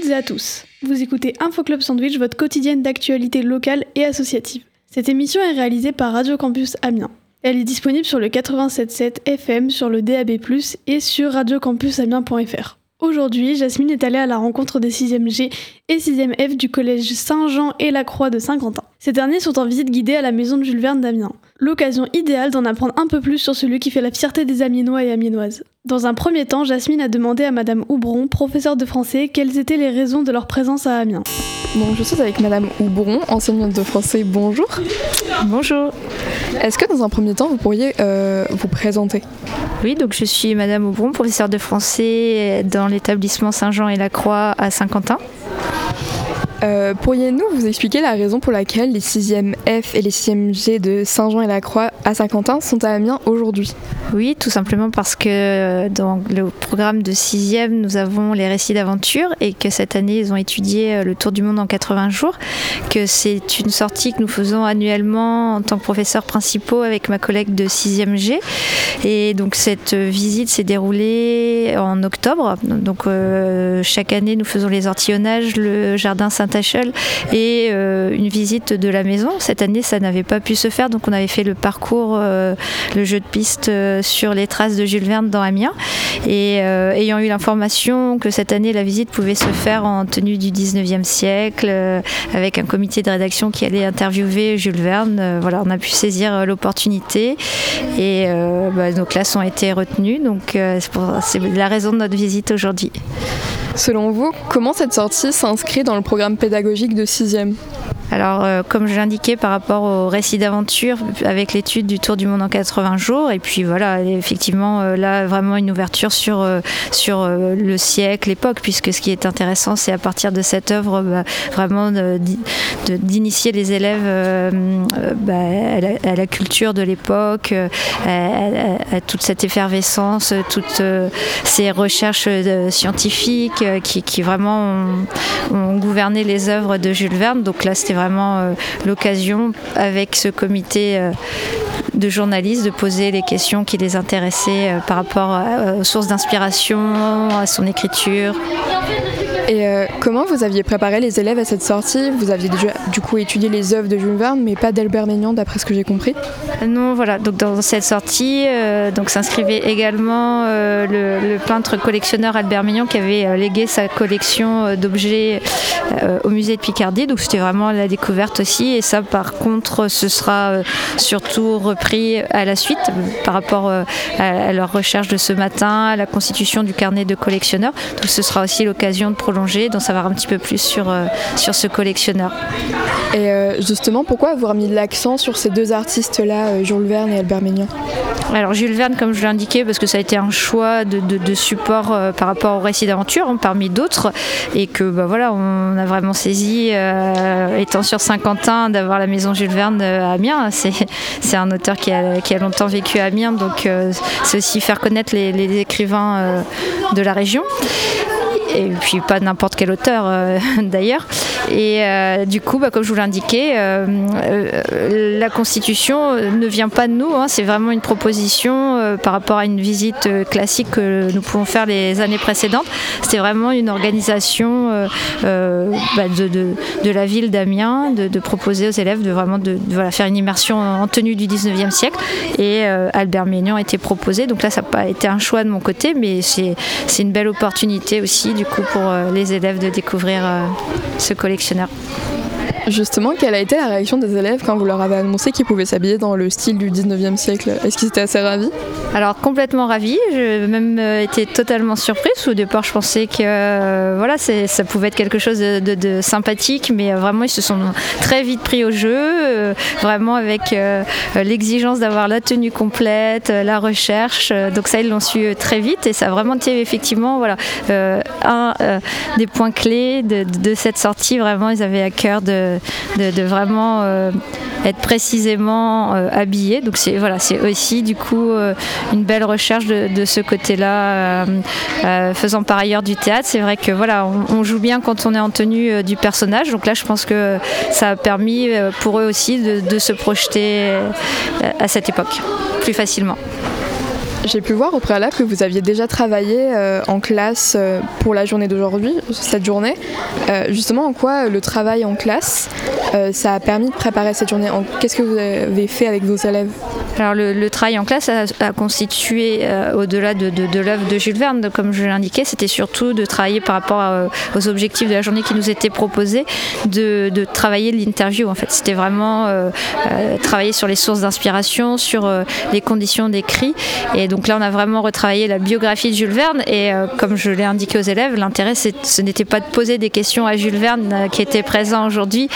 et à tous. Vous écoutez Info Club Sandwich, votre quotidienne d'actualité locale et associative. Cette émission est réalisée par Radio Campus Amiens. Elle est disponible sur le 87.7 FM, sur le DAB+, et sur radiocampusamiens.fr. Aujourd'hui, Jasmine est allée à la rencontre des 6e G et 6e F du collège Saint-Jean et la Croix de Saint-Quentin. Ces derniers sont en visite guidée à la maison de Jules Verne d'Amiens. L'occasion idéale d'en apprendre un peu plus sur celui qui fait la fierté des Amiénois et Amiénoises. Dans un premier temps, Jasmine a demandé à Madame Houbron, professeure de français, quelles étaient les raisons de leur présence à Amiens. Donc je suis avec Madame Houbron, enseignante de français. Bonjour. Bonjour. Est-ce que dans un premier temps, vous pourriez vous présenter ? Oui, donc je suis Madame Houbron, professeure de français dans l'établissement Saint-Jean et la Croix à Saint-Quentin. Pourriez-nous vous expliquer la raison pour laquelle les 6e F et les 6e G de Saint-Jean et la Croix à Saint-Quentin sont à Amiens aujourd'hui ? Oui, tout simplement parce que dans le programme de 6e, nous avons les récits d'aventure et que cette année, ils ont étudié le tour du monde en 80 jours, que c'est une sortie que nous faisons annuellement en tant que professeurs principaux avec ma collègue de 6e G. Et donc cette visite s'est déroulée en octobre. Donc chaque année, nous faisons les ortillonnages, le jardin Saint-Achel et une visite de la maison. Cette année, ça n'avait pas pu se faire, donc on avait fait le parcours, le jeu de piste sur les traces de Jules Verne dans Amiens. Et ayant eu l'information que cette année, la visite pouvait se faire en tenue du 19e siècle, avec un comité de rédaction qui allait interviewer Jules Verne, voilà, on a pu saisir l'opportunité et nos classes ont été retenues. Donc c'est la raison de notre visite aujourd'hui. Selon vous, comment cette sortie s'inscrit dans le programme pédagogique de 6e ? Alors, comme je l'indiquais par rapport au récit d'aventure avec l'étude du Tour du monde en 80 jours, et puis voilà, effectivement, là, vraiment une ouverture sur le siècle, l'époque, puisque ce qui est intéressant, c'est à partir de cette œuvre, vraiment d'initier les élèves à la culture de l'époque, à toute cette effervescence, toutes ces recherches scientifiques qui vraiment ont gouverné les œuvres de Jules Verne. Donc là, c'était vraiment l'occasion avec ce comité de journalistes de poser les questions qui les intéressaient par rapport aux sources d'inspiration, à son écriture. Et comment vous aviez préparé les élèves à cette sortie ? Vous aviez déjà du coup étudié les œuvres de Jules Verne, mais pas d'Albert Maignan d'après ce que j'ai compris. Non, voilà. Donc dans cette sortie, s'inscrivait également le peintre collectionneur Albert Maignan qui avait légué sa collection d'objets au musée de Picardie. Donc c'était vraiment la découverte aussi. Et ça, par contre, ce sera surtout repris à la suite par rapport à leur recherche de ce matin, à la constitution du carnet de collectionneur. Donc ce sera aussi l'occasion de prolonger, d'en savoir un petit peu plus sur ce collectionneur. Et justement, pourquoi avoir mis l'accent sur ces deux artistes-là, Jules Verne et Albert Maignan ? Alors Jules Verne, comme je l'ai indiqué, parce que ça a été un choix de support par rapport au récit d'aventure, parmi d'autres, et que on a vraiment saisi, étant sur Saint-Quentin, d'avoir la maison Jules Verne à Amiens. C'est un auteur qui a longtemps vécu à Amiens, donc c'est aussi faire connaître les écrivains de la région. Et puis pas n'importe quel auteur d'ailleurs. Et du coup, comme je vous l'indiquais, la Constitution ne vient pas de nous, c'est vraiment une proposition par rapport à une visite classique que nous pouvons faire les années précédentes. C'était vraiment une organisation de la ville d'Amiens, de proposer aux élèves de faire une immersion en tenue du 19e siècle. Et Albert Maignan a été proposé, donc là ça n'a pas été un choix de mon côté, mais c'est une belle opportunité aussi du coup pour les élèves de découvrir ce collectionneur. Justement, quelle a été la réaction des élèves quand vous leur avez annoncé qu'ils pouvaient s'habiller dans le style du 19e siècle ? Est-ce qu'ils étaient assez ravis ? Alors complètement ravis, j'ai même été totalement surprise. Au départ je pensais que ça pouvait être quelque chose de sympathique, mais vraiment ils se sont très vite pris au jeu, vraiment avec l'exigence d'avoir la tenue complète, la recherche, donc ça ils l'ont su très vite et ça a vraiment été effectivement un des points clés de cette sortie. Vraiment ils avaient à cœur de vraiment être précisément habillés, donc c'est aussi du coup une belle recherche de ce côté-là, faisant par ailleurs du théâtre. C'est vrai que on joue bien quand on est en tenue du personnage, donc là je pense que ça a permis pour eux aussi de se projeter à cette époque plus facilement. J'ai pu voir au préalable que vous aviez déjà travaillé en classe pour la journée d'aujourd'hui, cette journée. Justement, en quoi le travail en classe, ça a permis de préparer cette journée? Qu'est-ce que vous avez fait avec vos élèves? Alors le travail en classe a constitué, au-delà de l'œuvre de Jules Verne, comme je l'indiquais, c'était surtout de travailler par rapport aux objectifs de la journée qui nous étaient proposés, de travailler l'interview en fait. C'était vraiment travailler sur les sources d'inspiration, sur les conditions d'écrit. Et donc là on a vraiment retravaillé la biographie de Jules Verne et comme je l'ai indiqué aux élèves, l'intérêt ce n'était pas de poser des questions à Jules Verne qui était présent aujourd'hui,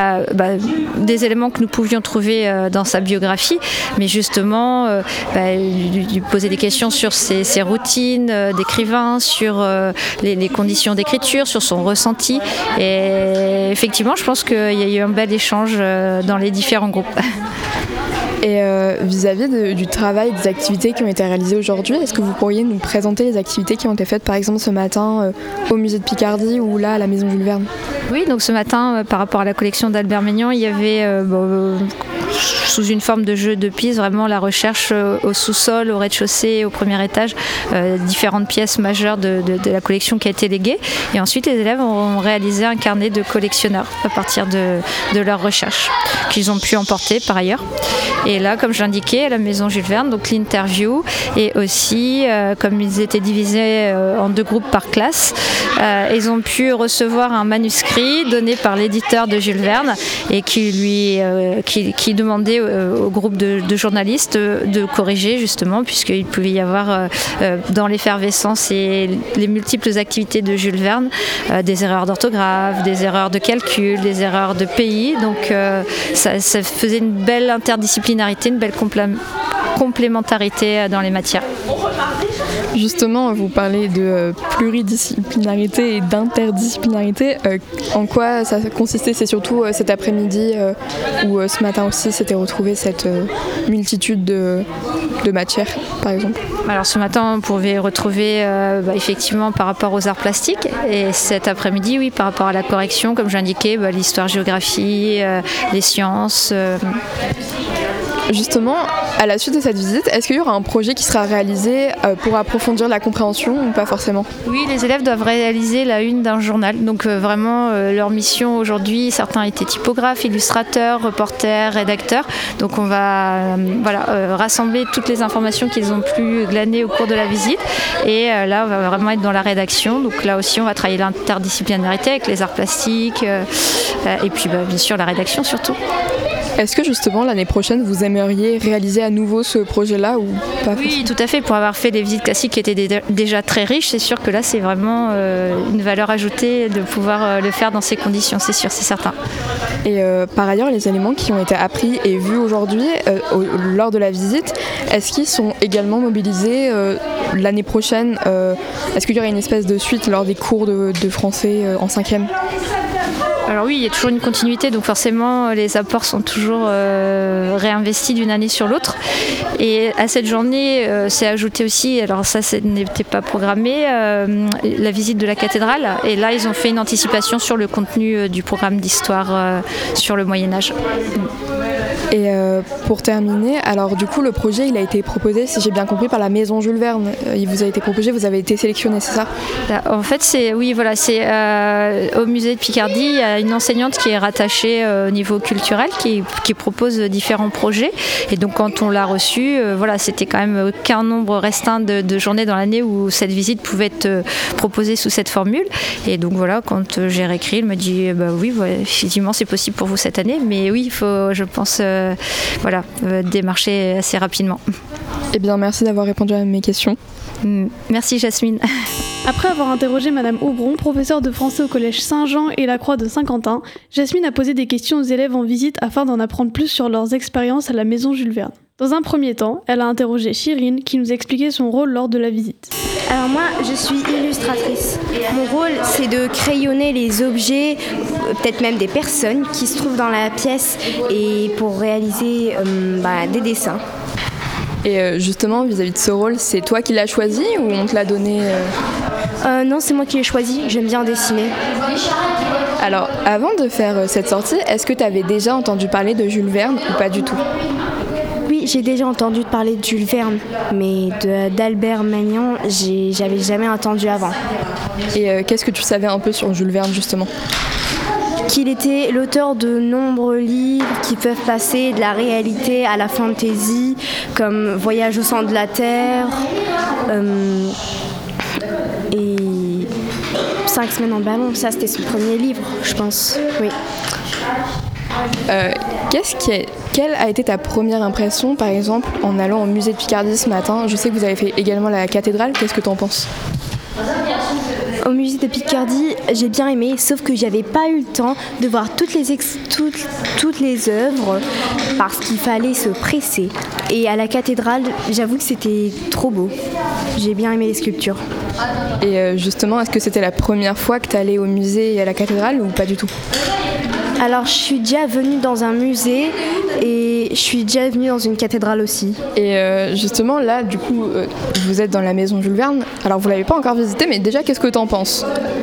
des éléments que nous pouvions trouver dans sa biographie, mais justement lui poser des questions sur ses routines d'écrivain, sur les conditions d'écriture, sur son ressenti. Et effectivement, je pense qu'il y a eu un bel échange dans les différents groupes. Et vis-à-vis du travail, des activités qui ont été réalisées aujourd'hui, est-ce que vous pourriez nous présenter les activités qui ont été faites par exemple ce matin au musée de Picardie ou là à la maison Jules Verne? Oui, donc ce matin, par rapport à la collection d'Albert Maignan, il y avait sous une forme de jeu de piste, vraiment la recherche au sous-sol, au rez-de-chaussée, au premier étage, différentes pièces majeures de la collection qui a été léguée. Et ensuite, les élèves ont réalisé un carnet de collectionneurs à partir de leurs recherches, qu'ils ont pu emporter par ailleurs. Et là, comme je l'indiquais, à la maison Jules Verne, donc l'interview, et aussi, comme ils étaient divisés en 2 groupes par classe, ils ont pu recevoir un manuscrit donné par l'éditeur de Jules Verne et qui demandait au groupe de journalistes de corriger justement, puisqu'il pouvait y avoir dans l'effervescence et les multiples activités de Jules Verne des erreurs d'orthographe, des erreurs de calcul, des erreurs de pays. Donc ça faisait une belle interdisciplinarité, une belle complémentarité dans les matières. Justement, vous parlez de pluridisciplinarité et d'interdisciplinarité. En quoi ça consistait? C'est surtout cet après-midi ou ce matin aussi s'était retrouvée cette multitude de matières, par exemple? Alors ce matin, on pouvait retrouver effectivement par rapport aux arts plastiques, et cet après-midi, oui, par rapport à la correction, comme j'indiquais, l'histoire-géographie, les sciences. Justement, à la suite de cette visite, est-ce qu'il y aura un projet qui sera réalisé pour approfondir la compréhension ou pas forcément? Oui, les élèves doivent réaliser la une d'un journal. Donc vraiment, leur mission aujourd'hui, certains étaient typographes, illustrateurs, reporters, rédacteurs. Donc on va rassembler toutes les informations qu'ils ont pu glaner au cours de la visite. Et là, on va vraiment être dans la rédaction. Donc là aussi, on va travailler l'interdisciplinarité avec les arts plastiques et puis bien sûr la rédaction surtout. Est-ce que justement l'année prochaine vous aimeriez réaliser à nouveau ce projet-là ou pas? Oui, tout à fait. Pour avoir fait les visites classiques qui étaient déjà très riches, c'est sûr que là c'est vraiment une valeur ajoutée de pouvoir le faire dans ces conditions, c'est sûr, c'est certain. Et par ailleurs, les éléments qui ont été appris et vus aujourd'hui lors de la visite, est-ce qu'ils sont également mobilisés l'année prochaine? Est-ce qu'il y aura une espèce de suite lors des cours de français en 5e? Alors oui, il y a toujours une continuité, donc forcément les apports sont toujours réinvestis d'une année sur l'autre. Et à cette journée, c'est ajouté aussi, alors ça n'était pas programmé, la visite de la cathédrale. Et là, ils ont fait une anticipation sur le contenu du programme d'histoire sur le Moyen-Âge. Et pour terminer, alors du coup le projet il a été proposé, si j'ai bien compris, par la maison Jules Verne. Il vous a été proposé, vous avez été sélectionné, c'est ça? En fait, c'est au musée de Picardie, il y a une enseignante qui est rattachée au niveau culturel qui propose différents projets. Et donc quand on l'a reçue, c'était quand même qu'un nombre restreint de journées dans l'année où cette visite pouvait être proposée sous cette formule. Et donc quand j'ai réécrit, elle m'a dit oui, effectivement c'est possible pour vous cette année, mais oui, il faut, je pense, démarcher assez rapidement. Eh bien, merci d'avoir répondu à mes questions. Merci Jasmine. Après avoir interrogé Madame Aubron, professeure de français au collège Saint-Jean et la Croix de Saint-Quentin, Jasmine a posé des questions aux élèves en visite afin d'en apprendre plus sur leurs expériences à la maison Jules Verne. Dans un premier temps, elle a interrogé Chirine qui nous expliquait son rôle lors de la visite. Alors moi, je suis illustratrice. Mon rôle, c'est de crayonner les objets, peut-être même des personnes qui se trouvent dans la pièce et pour réaliser des dessins. Et justement, vis-à-vis de ce rôle, c'est toi qui l'as choisi ou on te l'a donné Non, c'est moi qui l'ai choisi. J'aime bien dessiner. Alors, avant de faire cette sortie, est-ce que tu avais déjà entendu parler de Jules Verne ou pas du tout? Oui, J'ai déjà entendu parler de Jules Verne, mais d'Albert Magnan, j'avais jamais entendu avant. Et qu'est-ce que tu savais un peu sur Jules Verne justement ? Qu'il était l'auteur de nombreux livres qui peuvent passer de la réalité à la fantasy, comme Voyage au centre de la Terre et 5 semaines en ballon. Ça, c'était son premier livre, je pense. Oui. Quelle a été ta première impression, par exemple, en allant au musée de Picardie ce matin ? Je sais que vous avez fait également la cathédrale. Qu'est-ce que tu en penses ? Au musée de Picardie, j'ai bien aimé, sauf que j'avais pas eu le temps de voir toutes les œuvres parce qu'il fallait se presser. Et à la cathédrale, j'avoue que c'était trop beau. J'ai bien aimé les sculptures. Et justement, est-ce que c'était la première fois que tu allais au musée et à la cathédrale ou pas du tout ? Alors, je suis déjà venue dans un musée et je suis déjà venue dans une cathédrale aussi. Et justement, là, du coup, vous êtes dans la maison Jules Verne. Alors, vous l'avez pas encore visitée, mais déjà, qu'est-ce que tu en penses ?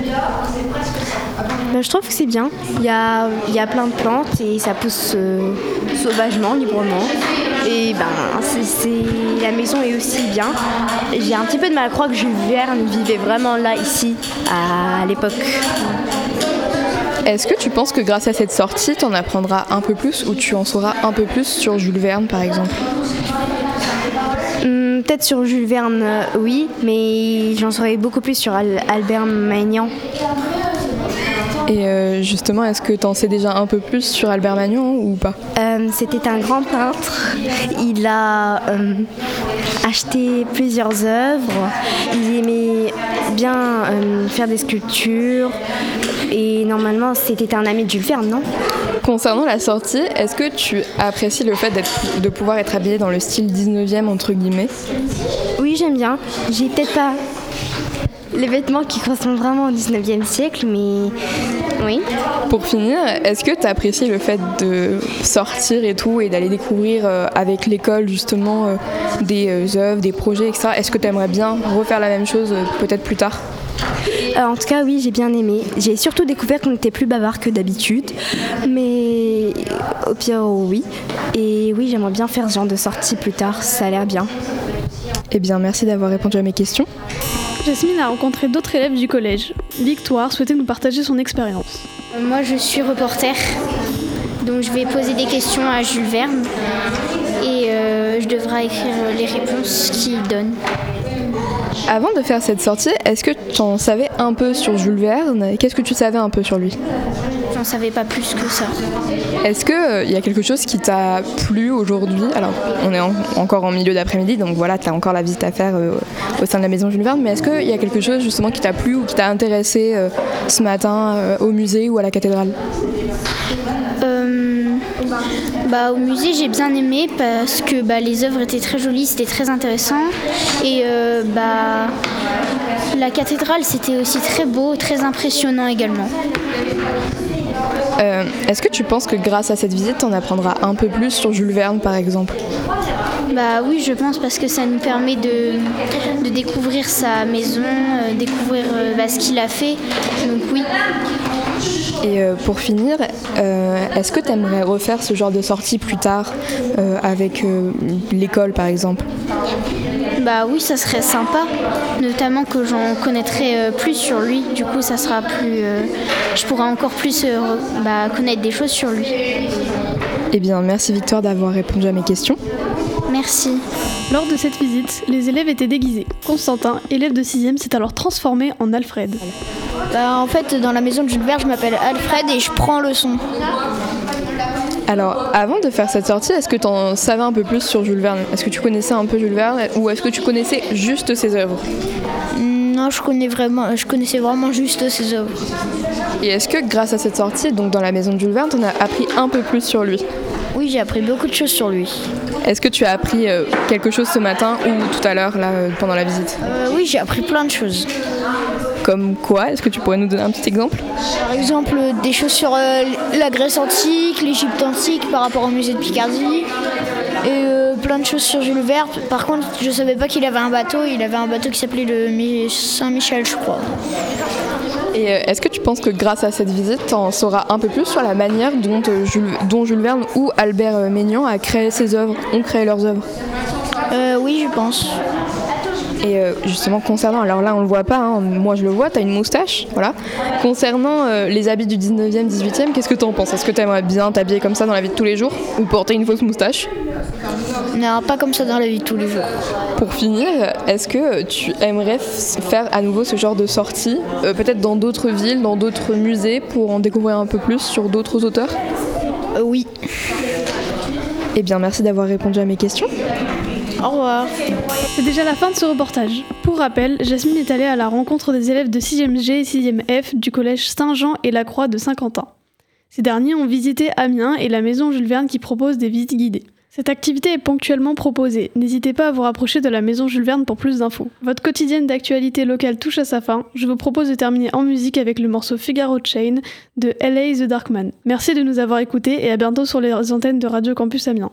Je trouve que c'est bien. Il y a plein de plantes et ça pousse sauvagement, librement. Et la maison est aussi bien. J'ai un petit peu de mal à croire que Jules Verne vivait vraiment là, ici, à l'époque. Est-ce que tu penses que grâce à cette sortie, tu en apprendras un peu plus ou tu en sauras un peu plus sur Jules Verne, par exemple ? Peut-être sur Jules Verne, oui, mais j'en saurais beaucoup plus sur Albert Magnan. Et justement, est-ce que tu en sais déjà un peu plus sur Albert Magnan ou pas ? C'était un grand peintre. Il a acheté plusieurs œuvres. Il aimait bien faire des sculptures. Et normalement, c'était un ami de Jules Verne, non ? Concernant la sortie, est-ce que tu apprécies le fait de pouvoir être habillée dans le style 19e, entre guillemets ? Oui, j'aime bien. J'ai peut-être pas les vêtements qui correspondent vraiment au 19e siècle, mais oui. Pour finir, est-ce que tu apprécies le fait de sortir et tout et d'aller découvrir avec l'école justement des œuvres, des projets, etc. Est-ce que tu aimerais bien refaire la même chose peut-être plus tard ? En tout cas, oui, j'ai bien aimé. J'ai surtout découvert qu'on était plus bavard que d'habitude, mais au pire, oui. Et oui, j'aimerais bien faire ce genre de sortie plus tard, ça a l'air bien. Eh bien, merci d'avoir répondu à mes questions. Jasmine a rencontré d'autres élèves du collège. Victoire souhaitait nous partager son expérience. Moi, je suis reporter, donc je vais poser des questions à Jules Verne et je devrai écrire les réponses qu'il donne. Avant de faire cette sortie, est-ce que tu en savais un peu sur Jules Verne ? Qu'est-ce que tu savais un peu sur lui ? J'en savais pas plus que ça. Est-ce qu'il y a quelque chose qui t'a plu aujourd'hui ? Alors, on est encore en milieu d'après-midi, donc voilà, tu as encore la visite à faire au sein de la maison Jules Verne, mais est-ce qu'il y a quelque chose justement qui t'a plu ou qui t'a intéressé ce matin au musée ou à la cathédrale ? Au musée, j'ai bien aimé parce que les œuvres étaient très jolies, c'était très intéressant. Et la cathédrale, c'était aussi très beau, très impressionnant également. Est-ce que tu penses que grâce à cette visite, tu en apprendras un peu plus sur Jules Verne, par exemple ? Oui, je pense, parce que ça nous permet de découvrir sa maison, découvrir ce qu'il a fait. Donc oui. Et pour finir, est-ce que tu aimerais refaire ce genre de sortie plus tard avec l'école, par exemple ? Oui, ça serait sympa, notamment que j'en connaîtrai plus sur lui. Du coup, ça sera plus, je pourrai encore plus connaître des choses sur lui. Eh bien, merci Victoire d'avoir répondu à mes questions. Merci. Lors de cette visite, les élèves étaient déguisés. Constantin, élève de 6e, s'est alors transformé en Alfred. En fait, dans la maison de Jules Verne, je m'appelle Alfred et je prends le son. Alors, avant de faire cette sortie, est-ce que tu en savais un peu plus sur Jules Verne ? Est-ce que tu connaissais un peu Jules Verne ou est-ce que tu connaissais juste ses œuvres ? Non, je connaissais vraiment juste ses œuvres. Et est-ce que grâce à cette sortie, donc dans la maison de Jules Verne, tu en as appris un peu plus sur lui ? Oui, j'ai appris beaucoup de choses sur lui. Est-ce que tu as appris quelque chose ce matin ou tout à l'heure, là, pendant la visite ? Oui, j'ai appris plein de choses. Comme quoi ? Est-ce que tu pourrais nous donner un petit exemple ? Par exemple, des choses sur la Grèce antique, l'Égypte antique par rapport au musée de Picardie. Et plein de choses sur Jules Verne. Par contre, je savais pas qu'il avait un bateau. Il avait un bateau qui s'appelait le Saint-Michel, je crois. Et est-ce que tu penses que grâce à cette visite, tu en sauras un peu plus sur la manière dont Jules Verne ou Albert Maignan a créé ses œuvres, ont créé leurs œuvres? Oui, je pense. Et justement, concernant, alors là on le voit pas, hein, moi je le vois, t'as une moustache, voilà. Concernant les habits du 19e, 18e, qu'est-ce que t'en penses? Est-ce que t'aimerais bien t'habiller comme ça dans la vie de tous les jours ou porter une fausse moustache? Non, pas comme ça dans la vie de tous les jours. Pour finir, est-ce que tu aimerais faire à nouveau ce genre de sortie, peut-être dans d'autres villes, dans d'autres musées, pour en découvrir un peu plus sur d'autres auteurs? Oui. Eh bien, merci d'avoir répondu à mes questions. Au revoir. C'est déjà la fin de ce reportage. Pour rappel, Jasmine est allée à la rencontre des élèves de 6e G et 6e F du collège Saint-Jean et la Croix de Saint-Quentin. Ces derniers ont visité Amiens et la maison Jules Verne qui propose des visites guidées. Cette activité est ponctuellement proposée. N'hésitez pas à vous rapprocher de la maison Jules Verne pour plus d'infos. Votre quotidienne d'actualité locale touche à sa fin. Je vous propose de terminer en musique avec le morceau Figaro Chain de LA The Darkman. Merci de nous avoir écoutés et à bientôt sur les antennes de Radio Campus Amiens.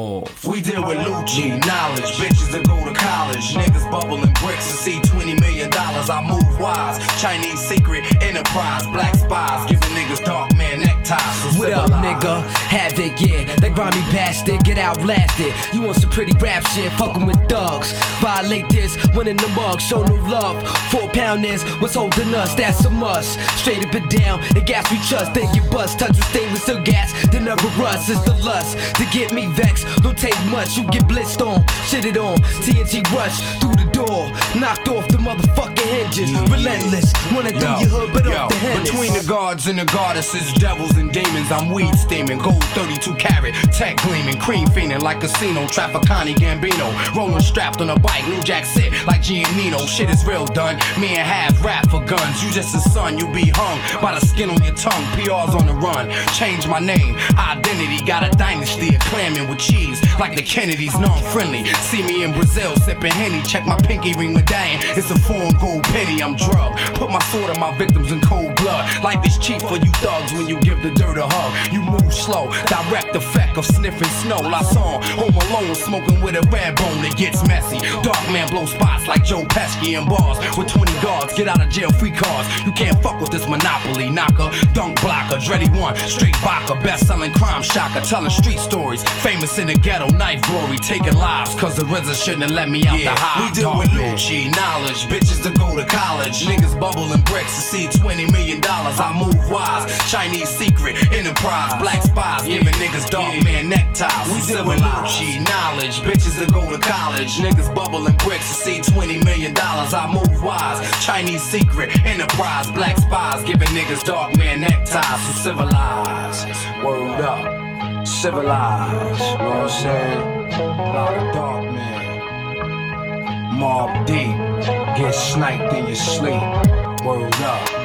We deal with Lucci, knowledge, bitches that go to college, niggas bubbling bricks to see $20 million. I move wise, Chinese secret enterprise, black spies, giving niggas dark man neckties. What up, nigga? Havoc, yeah, that grimy bastard, get outlasted. You want some pretty rap shit, fucking with thugs. Violate this, winning the mug, show no love. 4 pound is what's holding us, that's a must. Straight up and down, and gas we trust, then you bust. Touch with stainless steel gas, then never rust. It's the lust to get me vexed. Don't take much, you get blitzed on, shit it on. TNT rush through the door, knocked off the motherfucking hinges. Relentless, wanna do your hood, but off the hinges. Between the guards and the goddesses, devils and demons, I'm weed steaming, gold 32 carat, tech gleaming, cream fiending like casino, Trafficani Gambino, rolling strapped on a bike, New Jack sit like Giannino. Shit is real done, me and half rap for guns. You just a son, you be hung by the skin on your tongue. PR's on the run, change my name, identity, got a dynasty of clamming with cheese like the Kennedys, non-friendly. See me in Brazil sipping Henny, check my pinky ring medallion, it's a foreign gold penny. I'm drugged, put my sword on my victims in cold blood. Life is cheap for you thugs when you give the dirt a hug. You move slow, direct effect of sniffing snow. La song, home alone, smoking with a red bone, it gets messy. Dark man blow spots like Joe Pesci in bars with 20 guards, get out of jail free cards. You can't fuck with this monopoly knocker, dunk blocker, Dreddy one, straight vodka, best-selling crime shocker, telling street stories, famous in the ghetto, knife glory, taking lives, cause the RZA shouldn't have let me out the high. We deal with Lucci, knowledge, bitches that go to college, niggas bubbling bricks to see $20 million. I move wise, Chinese secret enterprise, black spies, giving niggas dark man neckties. We deal with Lucci, knowledge, bitches that go to college, niggas bubbling bricks to see $20 million. I move wise, Chinese secret enterprise, black spies, giving niggas dark man neckties. So civilized, word up, civilized, you know what I'm saying? A lot of dark man, Mob Deep, get sniped in your sleep, word up.